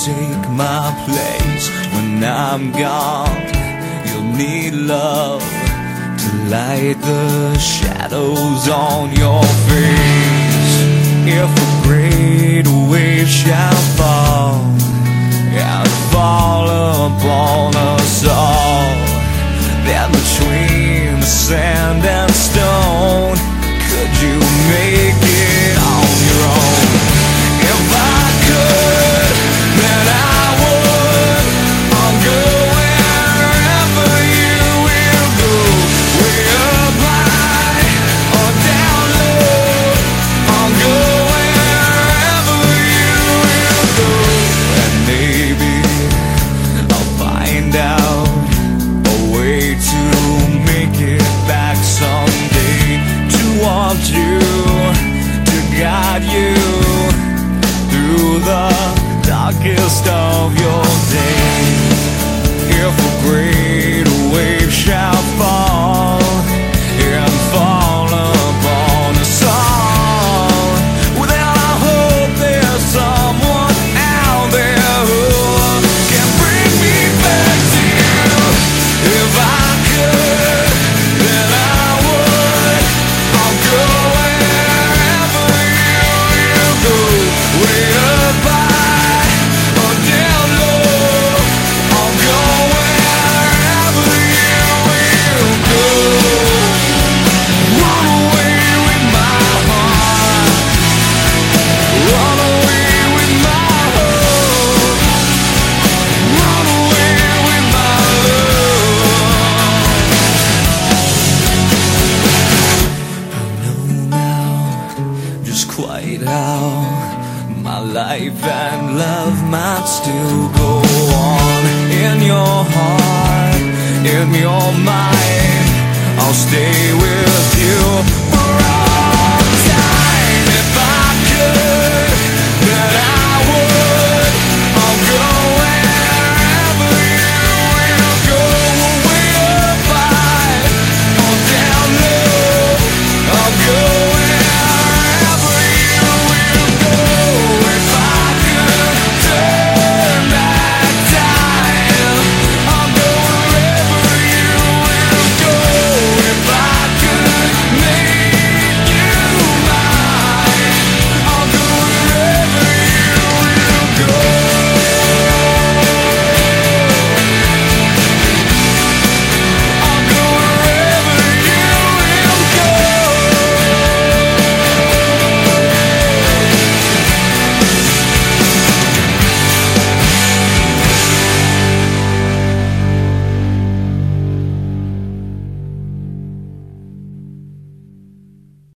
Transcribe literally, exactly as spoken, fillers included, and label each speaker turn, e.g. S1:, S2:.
S1: take my place when I'm gone. You'll need love to light the shadows on your face. If a great wave shall fall and fall upon us all, then between the sand and stone, could you make it on your own? If I could, then I would. I'll go wherever you will go, way up high or down low. I'll go wherever you will go, and maybe I'll find out a way to make it back someday, to want you, to guide you through the darkest of your days. If a great wave shall fall and fall upon us all, well then I hope there's someone out there who can bring me back to you. If I could, then I would. I'll go wherever you will go, way up high or down low. I'll go wherever you will go. Run away with my heart, run away with my hope, run away with my love. I know now just quite how my life and love might still go on. In your heart, in your mind, I'll stay with you.